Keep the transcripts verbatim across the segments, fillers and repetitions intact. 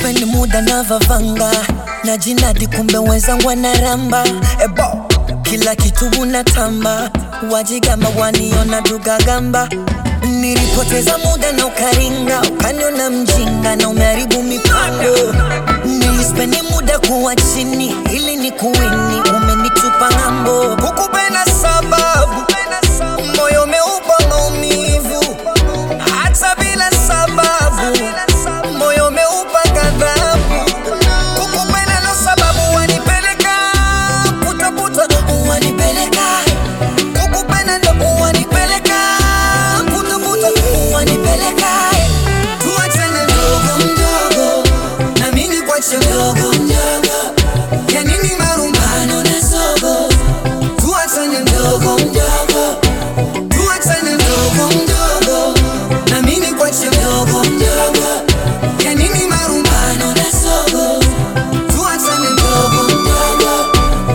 spend muda na vavanga na jinadi kumbe wenzangu wanaramba. Ebo kila kitu unatamba wajigamba waniona duga gamba. Nilipoteza muda na ukaringa ukaniona mjinga na umeharibu mipango. Nilispendi muda kuwa chini ili ni kuwini umenitupa ngambo. Kukupenda sababu moyo umeupa maumivu hata bila sababu moyo umeupa ghadhabu. Kukupenda no sababu wanipeleka puta puta wanipeleka. Kukupenda ndo wanipeleka puta puta wanipeleka. Tuachane mdogo mdogo na mimi kwache mdogo mdogo. Ya nini marumbano na sogo? Tuachane mdogo mdogo. Tuachane mdogo mdogo na mimi kwache mdogo mdogo. Ya nini marumbano na sogo? Tuachane mdogo mdogo.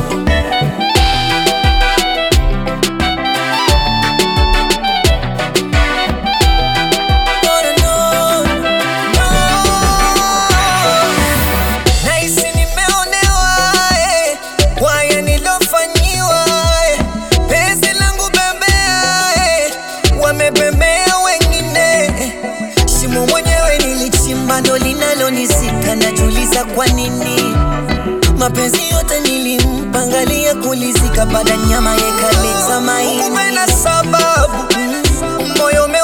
Nahisi nimeonewa eh, kwa haya nilofanyiwa eh. Penzi langu bembea eh, wamebembea wengine eh. Shimo mwenyewe nilichimba ndo linalonisika. Najiuliza kwa nini mapenzi yote nilimpangalia kulizika. Baada nyama yekaleta maini. Kukupenda sababu moyo